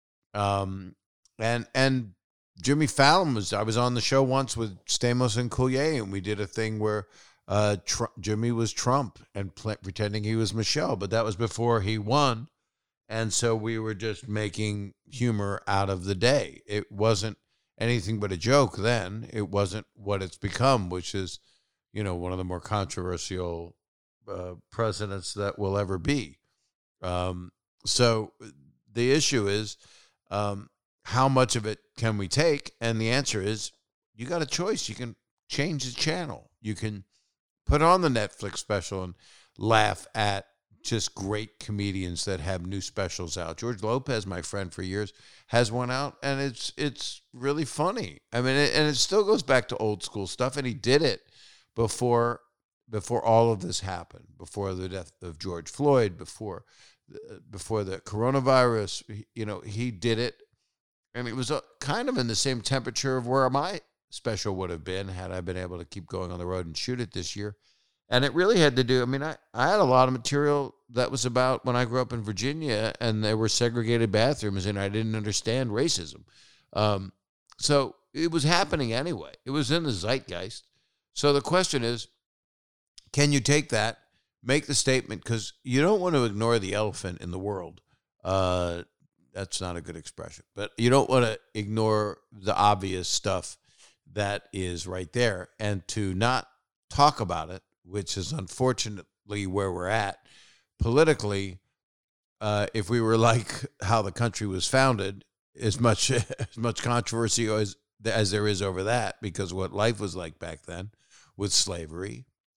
Um, and and Jimmy Fallon was, I was on the show once with Stamos and Collier, and we did a thing where uh, Tr- Jimmy was Trump and pl- pretending he was Michelle, but that was before he won. And so we were just making humor out of the day. It wasn't anything but a joke then. It wasn't what it's become, which is, you know, one of the more controversial uh, presidents that will ever be. Um, so the issue is, um, how much of it can we take? And the answer is, you got a choice. You can change the channel. You can put on the Netflix special and laugh at just great comedians that have new specials out. George Lopez, my friend for years, has one out, and it's it's really funny. I mean, it, and it still goes back to old school stuff, and he did it before before all of this happened, before the death of George Floyd, before before the coronavirus. You know, he did it, and it was a, kind of in the same temperature of where my special would have been had I been able to keep going on the road and shoot it this year. And it really had to do, I mean, I, I had a lot of material that was about when I grew up in Virginia and there were segregated bathrooms and I didn't understand racism. Um, so it was happening anyway. It was in the zeitgeist. So the question is, can you take that, make the statement, because you don't want to ignore the elephant in the world. Uh, that's not a good expression, but you don't want to ignore the obvious stuff that is right there, and to not talk about it, which is unfortunately where we're at politically. Uh, if we were like how the country was founded, as much as much controversy as as there is over that, because what life was like back then with slavery,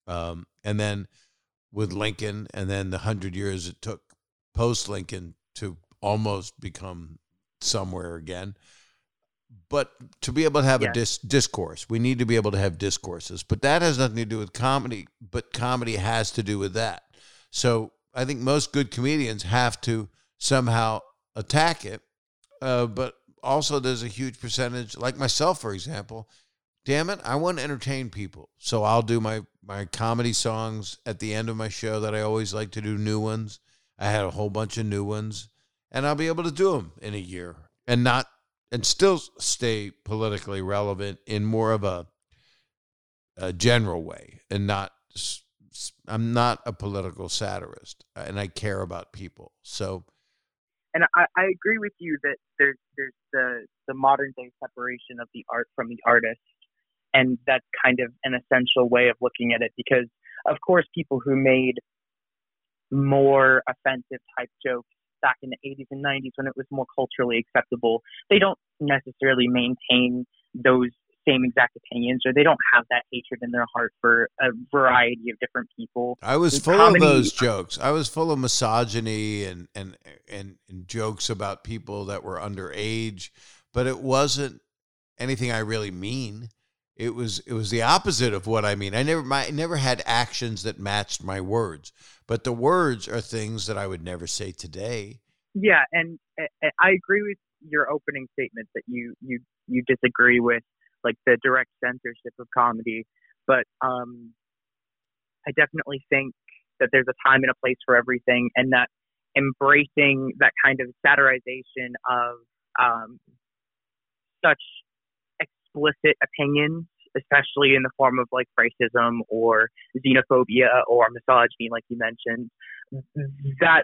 Um, and then with Lincoln, and then the hundred years it took post Lincoln to almost become somewhere again. But to be able to have Yeah. a dis- discourse, we need to be able to have discourses. But that has nothing to do with comedy, but comedy has to do with that. So I think most good comedians have to somehow attack it. Uh, but also there's a huge percentage, like myself, for example, damn it, I want to entertain people. So I'll do my, my comedy songs at the end of my show that I always like to do new ones. I had a whole bunch of new ones, and I'll be able to do them in a year and not, and still stay politically relevant in more of a, a general way, and not, I'm not a political satirist, and I care about people. So, and I, I agree with you that there's there's the the modern day separation of the art from the artist, and that's kind of an essential way of looking at it, because of course people who made more offensive type jokes back in the eighties and nineties when it was more culturally acceptable, they don't necessarily maintain those same exact opinions, or they don't have that hatred in their heart for a variety of different people. I was And full comedy, of those jokes. I was full of misogyny and, and, and, and jokes about people that were underage, but it wasn't anything I really mean. It was, it was the opposite of what I mean. I never, my, I never had actions that matched my words, but the words are things that I would never say today. Yeah. And, and I agree with your opening statement that you, you, you disagree with, like, the direct censorship of comedy. But um, I definitely think that there's a time and a place for everything, and that embracing that kind of satirization of um, such explicit opinions, especially in the form of like racism or xenophobia or misogyny, like you mentioned, that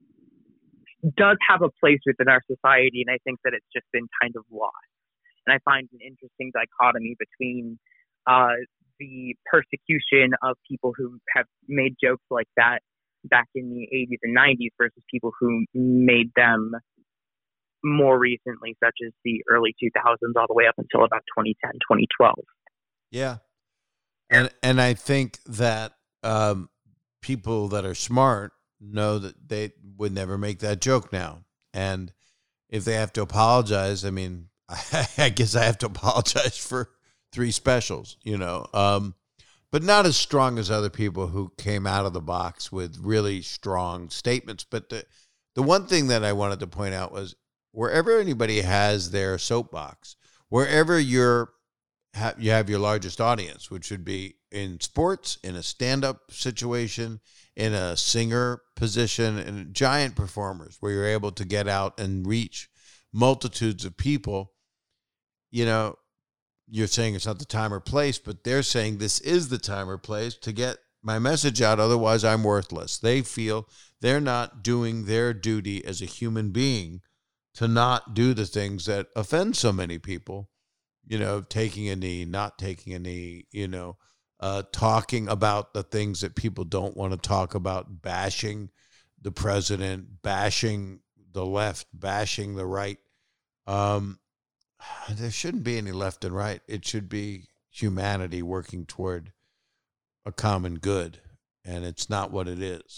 does have a place within our society. And I think that it's just been kind of lost. And I find an interesting dichotomy between uh, the persecution of people who have made jokes like that back in the eighties and nineties versus people who made them more recently, such as the early two thousands all the way up until about twenty ten, twenty twelve. Yeah. And, and I think that um, people that are smart know that they would never make that joke now. And if they have to apologize, I mean, I guess I have to apologize for three specials, you know, um, but not as strong as other people who came out of the box with really strong statements. But the, the one thing that I wanted to point out was wherever anybody has their soapbox, wherever you're, ha- you have your largest audience, which would be in sports, in a stand-up situation, in a singer position, and giant performers where you're able to get out and reach multitudes of people. You know, you're saying it's not the time or place, but they're saying this is the time or place to get my message out. Otherwise, I'm worthless. They feel they're not doing their duty as a human being to not do the things that offend so many people, you know, taking a knee, not taking a knee, you know, uh, talking about the things that people don't want to talk about, bashing the president, bashing the left, bashing the right. Um, There shouldn't be any left and right. It should be humanity working toward a common good, and it's not what it is.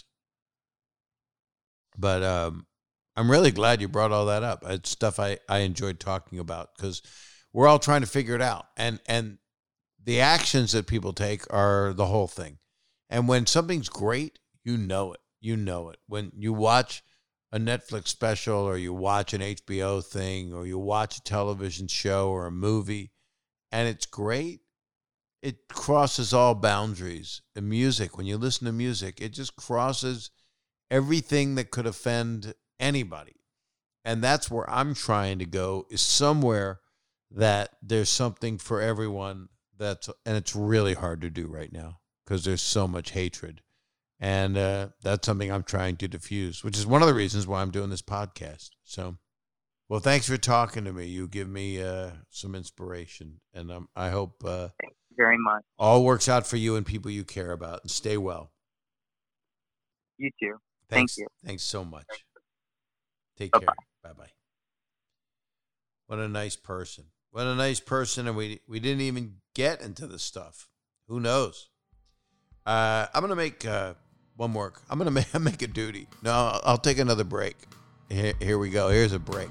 But um, I'm really glad you brought all that up. It's stuff I, I enjoyed talking about because we're all trying to figure it out. And, and the actions that people take are the whole thing. And when something's great, you know it. You know it. When you watch a Netflix special or you watch an H B O thing or you watch a television show or a movie and it's great, it crosses all boundaries. The music, when you listen to music, it just crosses everything that could offend anybody. And that's where I'm trying to go, is somewhere that there's something for everyone. That's, and it's really hard to do right now because there's so much hatred. And uh, that's something I'm trying to diffuse, which is one of the reasons why I'm doing this podcast. So, well, thanks for talking to me. You give me uh, some inspiration, and um, I hope uh, Thank you very much. all works out for you and people you care about. And stay well. You too. Thanks, Thank you. Thanks so much. Take Bye-bye. care. Bye-bye. What a nice person. What a nice person. And we, we didn't even get into the stuff. Who knows? Uh, I'm gonna make uh, one more. I'm gonna make, make a duty. No, I'll, I'll take another break. Here, here we go. Here's a break.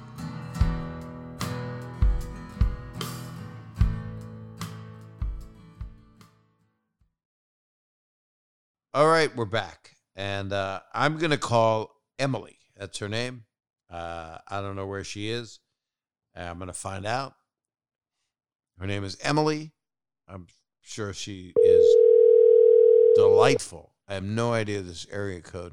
All right, we're back, and uh, I'm gonna call Emily. That's her name. Uh, I don't know where she is. I'm gonna find out. Her name is Emily. I'm sure she is delightful. I have no idea this area code.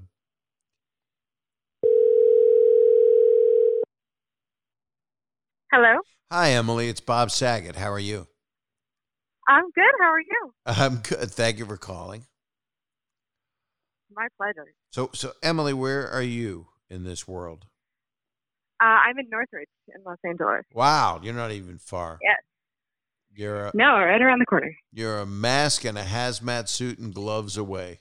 Hello. Hi, Emily. It's Bob Saget. How are you? I'm good. How are you? I'm good. Thank you for calling. My pleasure. So, so Emily, where are you in this world? Uh, I'm in Northridge in Los Angeles. Wow, you're not even far. Yes. You're a, No, right around the corner. you're a mask and a hazmat suit and gloves away.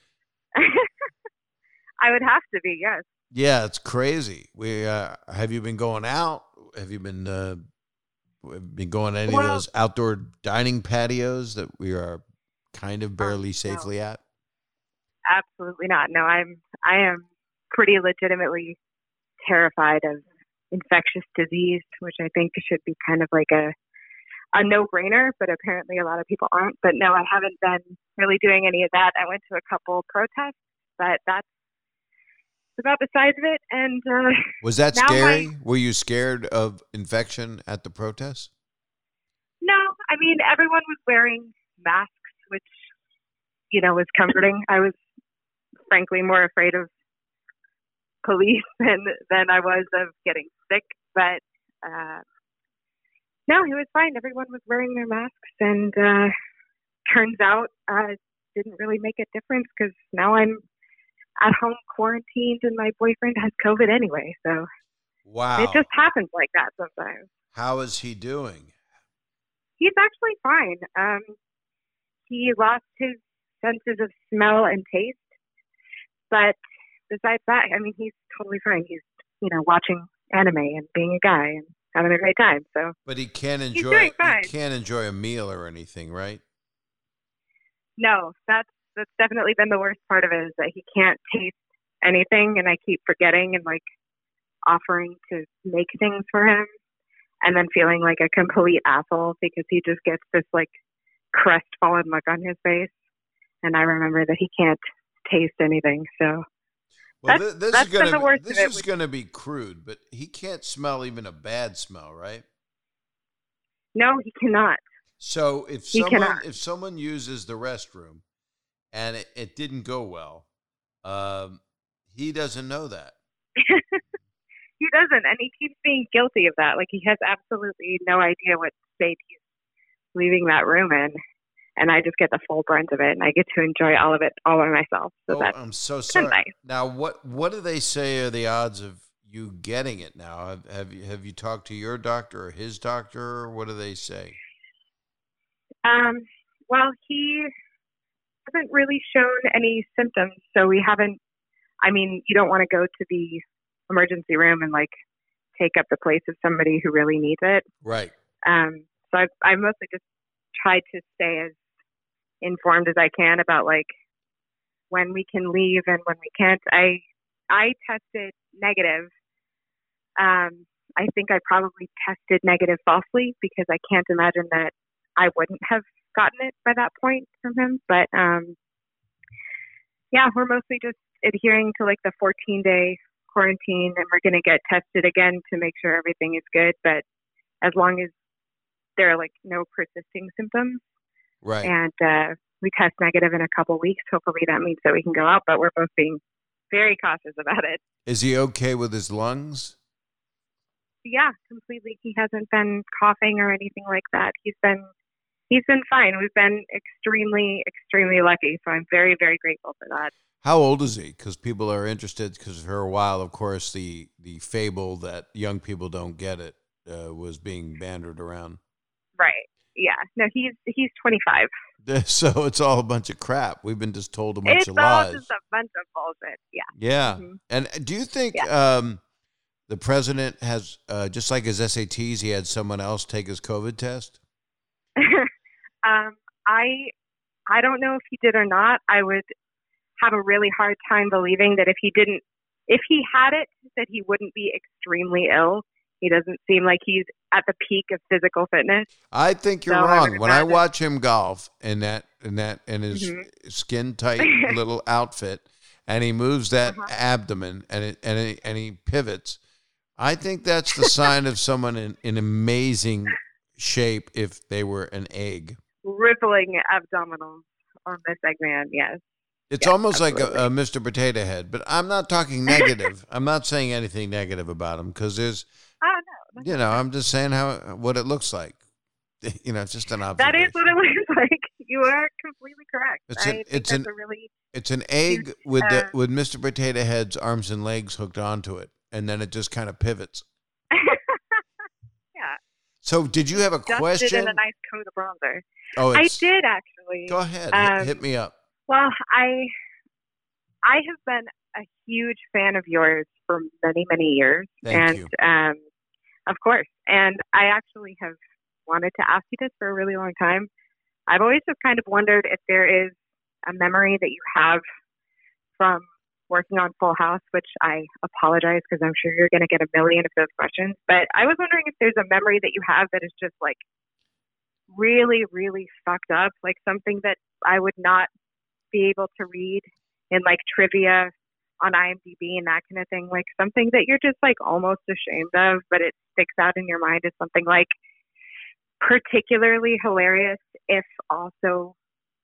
I would have to be, yes. Yeah, it's crazy. We uh, have you been going out? Have you been uh, been going to any Well, of those outdoor dining patios that we are kind of barely safely at? Absolutely not. No, I'm I am pretty legitimately terrified of infectious disease, which I think should be kind of like a a no-brainer, but apparently a lot of people aren't. But no, I haven't been really doing any of that. I went to a couple protests, but that's about the size of it. And uh, Was that now scary? my- Were you scared of infection at the protests? no, I mean, everyone was wearing masks, which, you know, was comforting. I was frankly more afraid of police than, than I was of getting sick. But uh, no, it was fine. Everyone was wearing their masks. And uh, turns out uh, it didn't really make a difference because now I'm at home quarantined and my boyfriend has COVID anyway. So Wow. it just happens like that sometimes. How is he doing? He's actually fine. Um, he lost his senses of smell and taste, but besides that, I mean, he's totally fine. He's, you know, watching anime and being a guy and having a great time. So, But he can't He's enjoy doing fine. he can't enjoy a meal or anything, right? no, that's that's definitely been the worst part of it is that he can't taste anything, and I keep forgetting and like offering to make things for him, and then feeling like a complete asshole because he just gets this like crestfallen look on his face, and I remember that he can't taste anything. So Well, That's- thi- this that's is been gonna the be, worst of this it is with- going to be crude, but he can't smell even a bad smell, right? no, he cannot. So if He someone cannot. if someone uses the restroom and it, it didn't go well, um, he doesn't know that. He doesn't, and he keeps being guilty of that. Like he has absolutely no idea what state he's leaving that room in, and I just get the full brunt of it, and I get to enjoy all of it all by myself. So Oh, that's I'm so sorry. nice. Now, what what do they say are the odds of you getting it now? Have, have you have you talked to your doctor or his doctor? What do they say? um. Well, he hasn't really shown any symptoms, so we haven't. I mean, you don't want to go to the emergency room and like take up the place of somebody who really needs it. Right. Um, so I've, I mostly just tried to stay as informed as I can about like when we can leave and when we can't. I I tested negative. Um, I think I probably tested negative falsely because I can't imagine that I wouldn't have gotten it by that point from him. But um, yeah, we're mostly just adhering to like the fourteen day quarantine, and we're going to get tested again to make sure everything is good. But as long as there are like no persisting symptoms Right. and uh, we test negative in a couple weeks, hopefully that means that we can go out. But we're both being very cautious about it. Is he okay with his lungs? Yeah, completely. He hasn't been coughing or anything like that. He's been he's been fine. We've been extremely, extremely lucky. So I'm very, very grateful for that. How old is he? Because people are interested. Because for a while, of course, the the fable that young people don't get it uh, was being bandied around. Right. Yeah. No, he's he's twenty-five. So it's all a bunch of crap. We've been just told a bunch It's of all lies. just a bunch of bullshit. Yeah. Yeah. Mhm. And do you think um, the president has, uh, just like his S A Ts, he had someone else take his COVID test? um, I I don't know if he did or not. I would have a really hard time believing that if he didn't, if he had it, that he wouldn't be extremely ill. He doesn't seem like he's at the peak of physical fitness. I think you're So I wrong. would When I imagine- watch him golf in that in that in his Mhm. skin tight little outfit, and he moves that Uh-huh. abdomen and it, and he, and he pivots, I think that's the sign of someone in, in amazing shape. If they were an egg, Rippling abdominals on this segment, yes. it's Yeah, almost like absolutely. a, a Mister Potato Head. But I'm not talking negative. I'm not saying anything negative about him because there's. Oh, no. You know, I'm just saying how what it looks like. You know, it's just an That observation. is what it looks like. You are completely correct. It's I an- think it's that's an- a really It's an egg with uh, the with Mister Potato Head's arms and legs hooked onto it, and then it just kind of pivots. yeah. So, did you have a Dusted question? in a nice coat of bronzer. Oh, I it's, did actually. Go ahead, hit- Um, hit me up. Well, I I have been a huge fan of yours for many, many years. Thank and you. um of course. And I actually have wanted to ask you this for a really long time. I've always just kind of wondered if there is a memory that you have from working on Full House, which I apologize because I'm sure you're going to get a million of those questions. But I was wondering if there's a memory that you have that is just like really, really fucked up, like something that I would not be able to read in like trivia on IMDb and that kind of thing, like something that you're just like almost ashamed of, but it sticks out in your mind as something like particularly hilarious, if also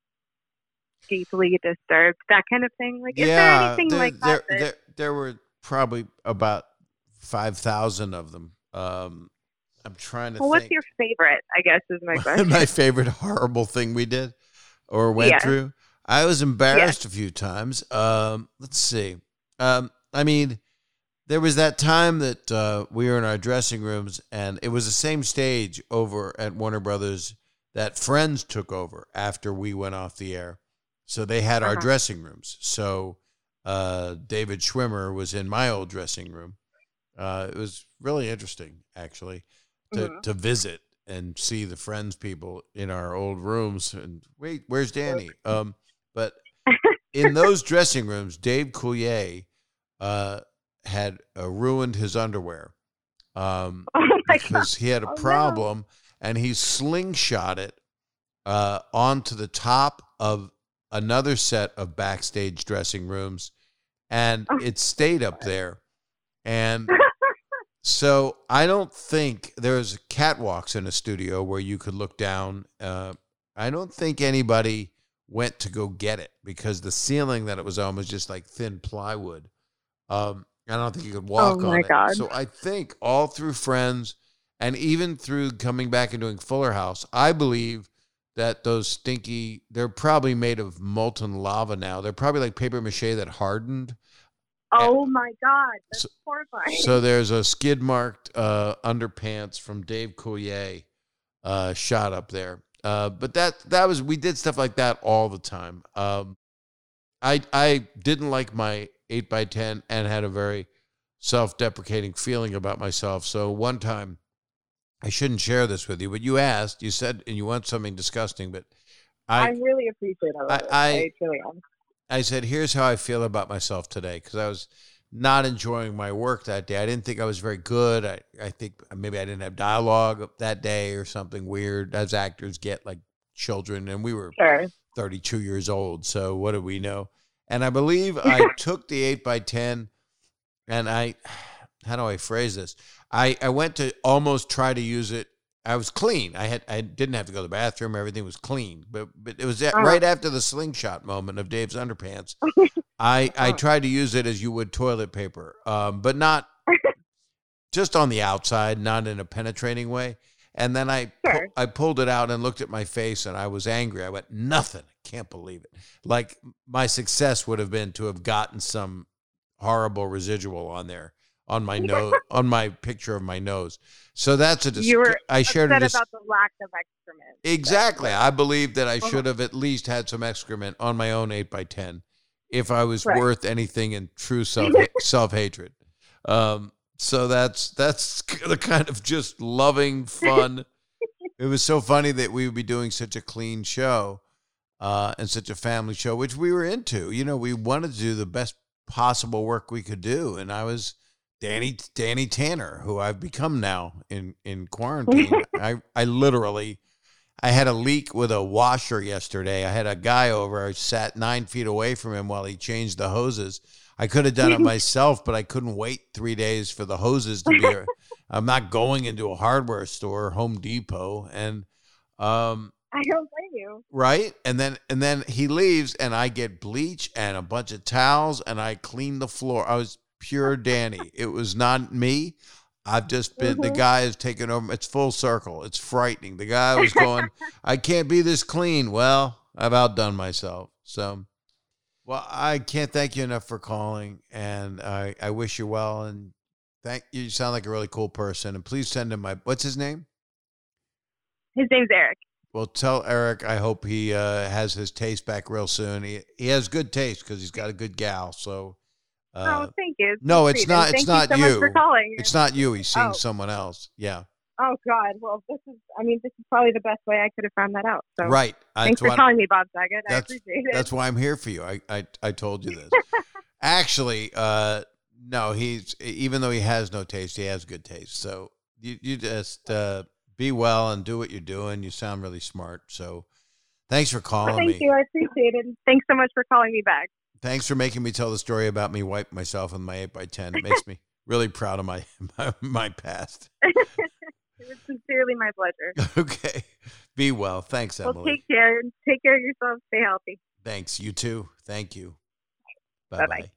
deeply disturbed, that kind of thing. Like, is there Yeah, anything there, like there, that? that there, there were probably about five thousand of them. Um, I'm trying to well, what's think. your favorite? I guess is my question. My favorite horrible thing we did or went Yeah. through. I was embarrassed a few times. Um, let's see. Um, I mean, there was that time that uh, we were in our dressing rooms, and it was the same stage over at Warner Brothers that Friends took over after we went off the air. So they had our Uh-huh. dressing rooms. So uh, David Schwimmer was in my old dressing room. Uh, it was really interesting, actually, to, Mhm. to visit and see the Friends people in our old rooms. And wait, where's Danny? Um, but in those dressing rooms, Dave Coulier uh, had uh, ruined his underwear um, Oh my god! because he had a Oh, no. problem, and he slingshot it uh, onto the top of another set of backstage dressing rooms, and Oh. it stayed up there. And so I don't think there's catwalks in a studio where you could look down. Uh, I don't think anybody went to go get it because the ceiling that it was on was just like thin plywood. Um, I don't think you could walk Oh, on my it. God. So I think all through Friends and even through coming back and doing Fuller House, I believe that those stinky, they're probably made of molten lava now. They're probably like paper mache that hardened. Oh my god! That's So- horrifying. So there's a skid marked uh, underpants from Dave Coulier uh, shot up there. Uh, but that that was we did stuff like that all the time. Um, I I didn't like my eight by ten and had a very self-deprecating feeling about myself. So one time, I shouldn't share this with you, but you asked, you said, and you want something disgusting, but I, I really appreciate all I- of it. I- I truly am. I said, here's how I feel about myself today, because I was not enjoying my work that day. I didn't think I was very good. I, I think maybe I didn't have dialogue that day or something weird, as actors get like children. And we were Sure. thirty-two years old. So what do we know? And I believe I took the eight by ten and I, how do I phrase this? I, I went to almost try to use it. I was clean. I had I didn't have to go to the bathroom. Everything was clean. But but it was at, Uh-huh. right after the slingshot moment of Dave's underpants. I I Uh-huh. tried to use it as you would toilet paper, um, but not just on the outside, not in a penetrating way. And then I pu- Sure. I pulled it out and looked at my face, and I was angry. I went, nothing. I can't believe it. Like my success would have been to have gotten some horrible residual on there on my nose, on my picture of my nose. So that's a dis- You were I shared a Upset dis- about the lack of excrement. exactly. I believe that I Uh-huh. should have at least had some excrement on my own eight by ten if I was Right. worth anything in true self self hatred. Um, so that's that's the kind of just loving fun. It was so funny that we would be doing such a clean show. uh, and such a family show, which we were into. You know, we wanted to do the best possible work we could do. And I was Danny Danny Tanner, who I've become now in, in quarantine. I, I literally, I had a leak with a washer yesterday. I had a guy over. I sat nine feet away from him while he changed the hoses. I could have done it myself, but I couldn't wait three days for the hoses to be. I'm not going into a hardware store, Home Depot, and um, I don't blame you. Right, and then and then he leaves, and I get bleach and a bunch of towels, and I clean the floor. I was pure Danny. It was not me. I've just been mm-hmm. the guy has taken over. It's full circle. It's frightening. The guy was going, I can't be this clean. Well, I've outdone myself. So. Well, I can't thank you enough for calling, and I, I wish you well, and thank you. You sound like a really cool person, and please send him my, what's his name? His name's Eric. Well, tell Eric I hope he uh, has his taste back real soon. He he has good taste because he's got a good gal. So, uh, oh, thank you. No, it's not. It's thank not you. So you. Much for calling. It's not you. He's seeing oh. someone else. Yeah. Oh God! Well, this is. I mean, this is probably the best way I could have found that out. So right. Thanks that's for calling me, Bob Saget. I that's, appreciate it. That's why I'm here for you. I I, I told you this. Actually, uh, no. He's even though he has no taste, he has good taste. So you you just uh, be well and do what you're doing. You sound really smart. So thanks for calling Thank me. Thank you. I appreciate it. Thanks so much for calling me back. Thanks for making me tell the story about me wiping myself with my eight by ten. It makes me really proud of my my, my past. It was sincerely my pleasure. Okay. Be well. Thanks, Emily. Well, take care. Take care of yourself. Stay healthy. Thanks. You too. Thank you. Bye-bye. Bye-bye.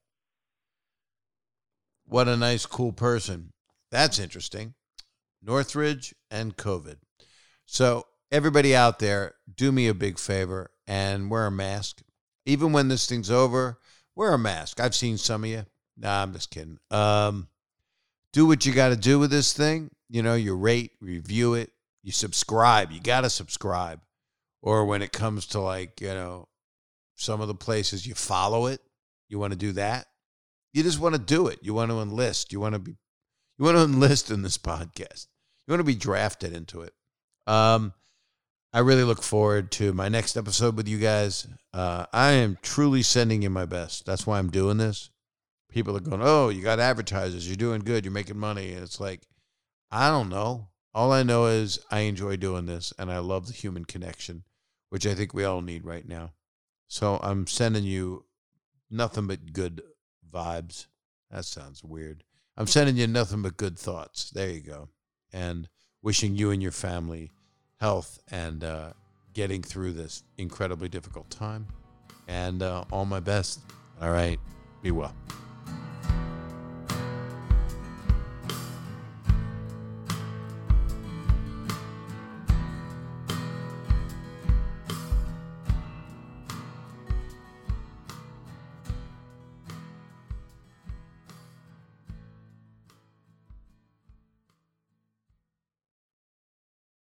What a nice, cool person. That's interesting. Northridge and COVID. So everybody out there, do me a big favor and wear a mask. Even when this thing's over, wear a mask. I've seen some of you. Nah, I'm just kidding. Um, do what you got to do with this thing. You know, you rate, review it, you subscribe. You got to subscribe. Or when it comes to like, you know, some of the places you follow it, you want to do that. You just want to do it. You want to enlist. You want to be, you want to enlist in this podcast. You want to be drafted into it. Um, I really look forward to my next episode with you guys. Uh, I am truly sending you my best. That's why I'm doing this. People are going, oh, you got advertisers. You're doing good. You're making money. And it's like, I don't know. All I know is I enjoy doing this, and I love the human connection, which I think we all need right now. So I'm sending you nothing but good vibes. That sounds weird. I'm sending you nothing but good thoughts. There you go. And wishing you and your family health and uh, getting through this incredibly difficult time. And uh, all my best. All right. Be well.